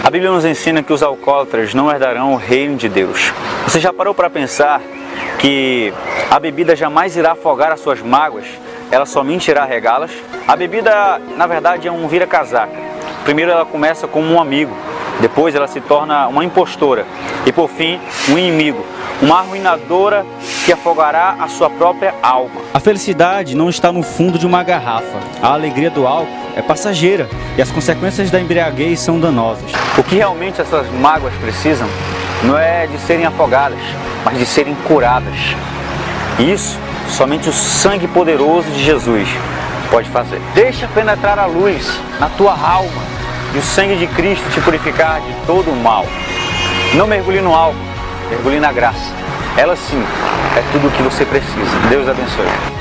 A Bíblia nos ensina que os alcoólatras não herdarão o reino de Deus. Você já parou para pensar que a bebida jamais irá afogar as suas mágoas, ela somente irá regá-las? A bebida, na verdade, é um vira-casaca. Primeiro ela começa como um amigo, depois ela se torna uma impostora e, por fim, um inimigo, uma arruinadora que afogará a sua própria alma. A felicidade não está no fundo de uma garrafa. A alegria do álcool é passageira e as consequências da embriaguez são danosas. O que realmente essas mágoas precisam não é de serem afogadas, mas de serem curadas. E isso somente o sangue poderoso de Jesus pode fazer. Deixa penetrar a luz na tua alma e o sangue de Cristo te purificar de todo o mal. Não mergulhe no álcool, mergulhe na graça. Ela sim é tudo o que você precisa. Deus abençoe.